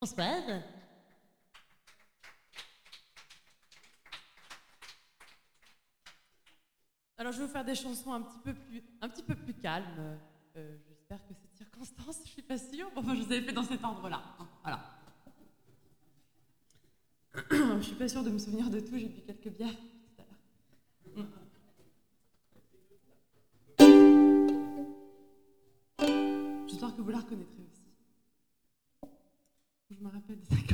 Bonsoir. Alors je vais vous faire des chansons un petit peu plus calmes. J'espère que cette circonstance, je suis pas sûre. Bon, enfin, je vous avais fait dans cet ordre-là. Voilà. Je suis pas sûre de me souvenir de tout. J'ai bu quelques bières tout à l'heure. J'espère que vous la reconnaîtrez aussi. Je me rappelle des accords.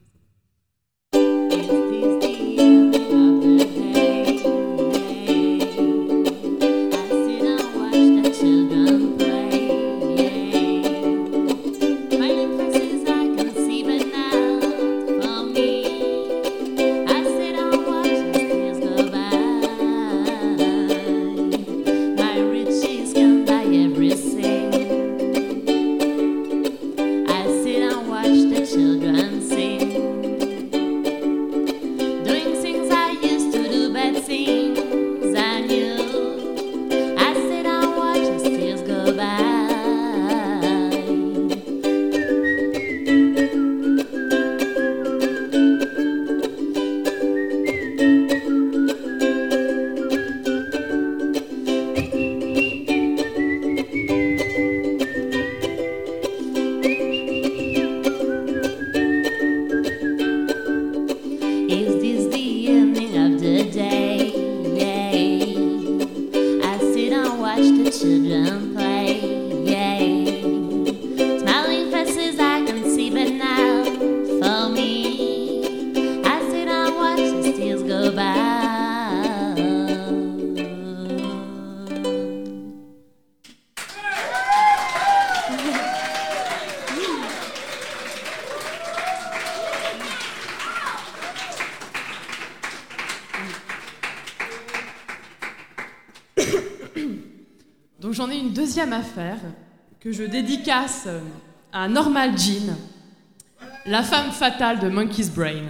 Donc j'en ai une deuxième affaire que je dédicace à Normal Jean, la femme fatale de Monkey's Brain.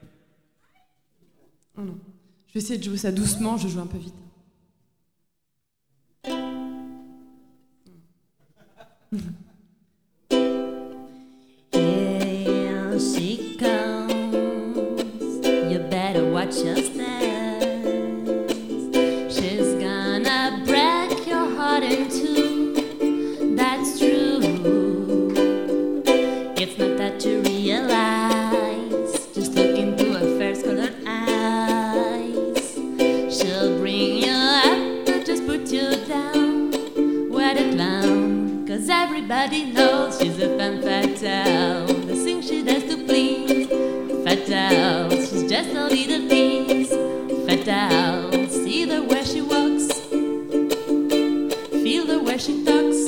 Oh non. Je vais essayer de jouer ça doucement, je joue un peu vite. Here she comes, you better watch your step. She's gonna break your heart in two, that's true. It's not that you realize, just look into her first-colored eyes. She'll bring you up, but just put you down. What a clown, 'cause everybody knows she's a femme fatale. The things she does to please, fatale. She's just a little piece, fatale. See the way she walks, feel the way she talks.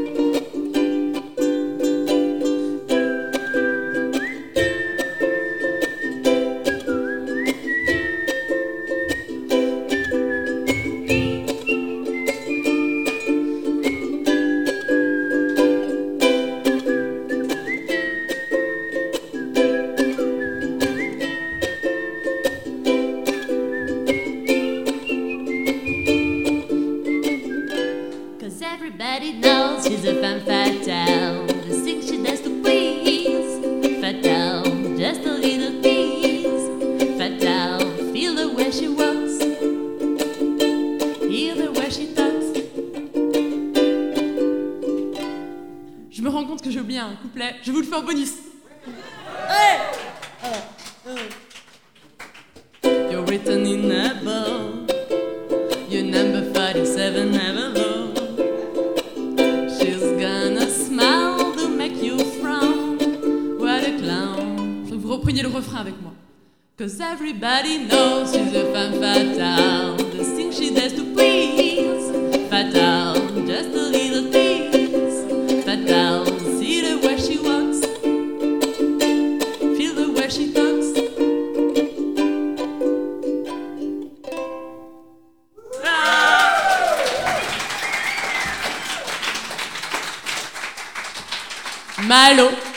Everybody knows she's a femme fatale. The things she does to please, fatale. Just a little piece, fatale. Feel the way she walks, hear the way she talks. Je me rends compte que j'ai oublié un couplet, je vous le fais en bonus. You're written in a bow, your number 47 never low. Vous repreniez le refrain avec moi. 'Cause everybody knows she's a femme fatale. The things she does to please, fatale. Just a little piece, fatale. See the way she walks, feel the way she talks. Malo.